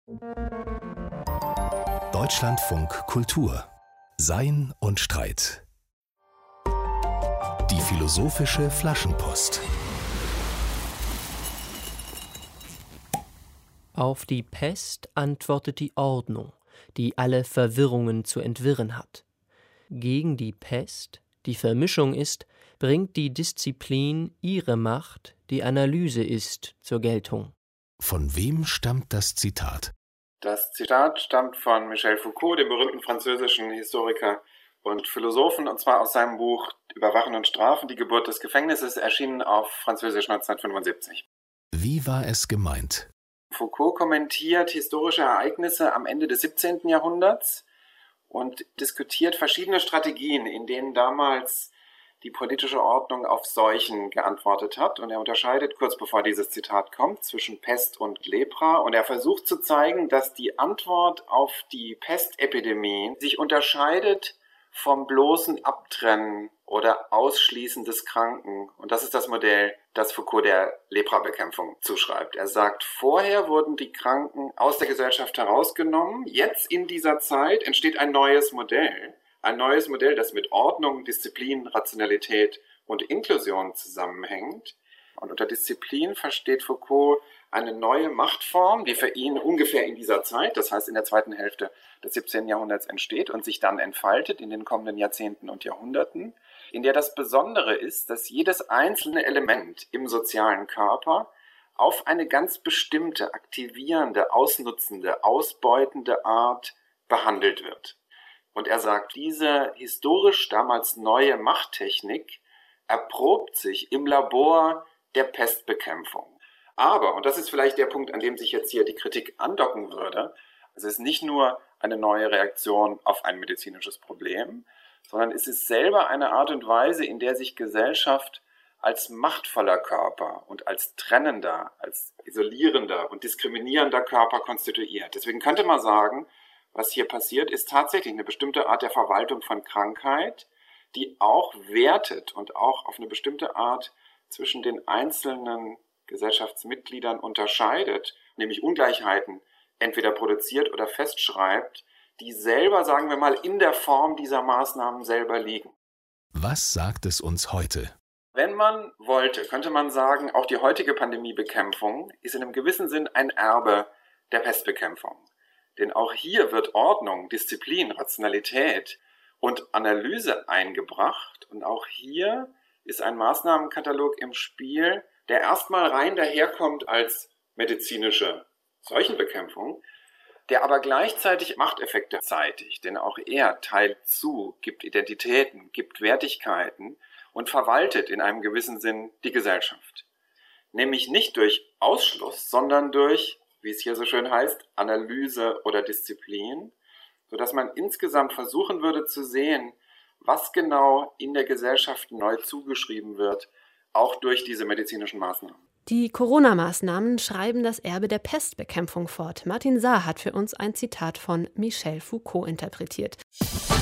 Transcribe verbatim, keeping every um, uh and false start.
Deutschlandfunk Kultur. Sein und Streit. Die philosophische Flaschenpost. Auf die Pest antwortet die Ordnung, die alle Verwirrungen zu entwirren hat. Gegen die Pest, die Vermischung ist, bringt die Disziplin ihre Macht, die Analyse ist, zur Geltung. Von wem stammt das Zitat? Das Zitat stammt von Michel Foucault, dem berühmten französischen Historiker und Philosophen, und zwar aus seinem Buch Überwachen und Strafen, die Geburt des Gefängnisses, erschienen auf Französisch neunzehnhundertfünfundsiebzig. Wie war es gemeint? Foucault kommentiert historische Ereignisse am Ende des siebzehnten Jahrhunderts und diskutiert verschiedene Strategien, in denen damals die politische Ordnung auf Seuchen geantwortet hat. Und er unterscheidet, kurz bevor dieses Zitat kommt, zwischen Pest und Lepra. Und er versucht zu zeigen, dass die Antwort auf die Pestepidemie sich unterscheidet vom bloßen Abtrennen oder Ausschließen des Kranken. Und das ist das Modell, das Foucault der Leprabekämpfung zuschreibt. Er sagt, vorher wurden die Kranken aus der Gesellschaft herausgenommen. Jetzt in dieser Zeit entsteht ein neues Modell. Ein neues Modell, das mit Ordnung, Disziplin, Rationalität und Inklusion zusammenhängt. Und unter Disziplin versteht Foucault eine neue Machtform, die für ihn ungefähr in dieser Zeit, das heißt in der zweiten Hälfte des siebzehnten Jahrhunderts entsteht und sich dann entfaltet in den kommenden Jahrzehnten und Jahrhunderten, in der das Besondere ist, dass jedes einzelne Element im sozialen Körper auf eine ganz bestimmte, aktivierende, ausnutzende, ausbeutende Art behandelt wird. Und er sagt, diese historisch damals neue Machttechnik erprobt sich im Labor der Pestbekämpfung. Aber, und das ist vielleicht der Punkt, an dem sich jetzt hier die Kritik andocken würde, es ist nicht nur eine neue Reaktion auf ein medizinisches Problem, sondern es ist selber eine Art und Weise, in der sich Gesellschaft als machtvoller Körper und als trennender, als isolierender und diskriminierender Körper konstituiert. Deswegen könnte man sagen, was hier passiert, ist tatsächlich eine bestimmte Art der Verwaltung von Krankheit, die auch wertet und auch auf eine bestimmte Art zwischen den einzelnen Gesellschaftsmitgliedern unterscheidet, nämlich Ungleichheiten entweder produziert oder festschreibt, die selber, sagen wir mal, in der Form dieser Maßnahmen selber liegen. Was sagt es uns heute? Wenn man wollte, könnte man sagen, auch die heutige Pandemiebekämpfung ist in einem gewissen Sinn ein Erbe der Pestbekämpfung. Denn auch hier wird Ordnung, Disziplin, Rationalität und Analyse eingebracht. Und auch hier ist ein Maßnahmenkatalog im Spiel, der erstmal rein daherkommt als medizinische Seuchenbekämpfung, der aber gleichzeitig Machteffekte zeitigt. Denn auch er teilt zu, gibt Identitäten, gibt Wertigkeiten und verwaltet in einem gewissen Sinn die Gesellschaft. Nämlich nicht durch Ausschluss, sondern durch, wie es hier so schön heißt, Analyse oder Disziplin, sodass man insgesamt versuchen würde zu sehen, was genau in der Gesellschaft neu zugeschrieben wird, auch durch diese medizinischen Maßnahmen. Die Corona-Maßnahmen schreiben das Erbe der Pestbekämpfung fort. Martin Saar hat für uns ein Zitat von Michel Foucault interpretiert.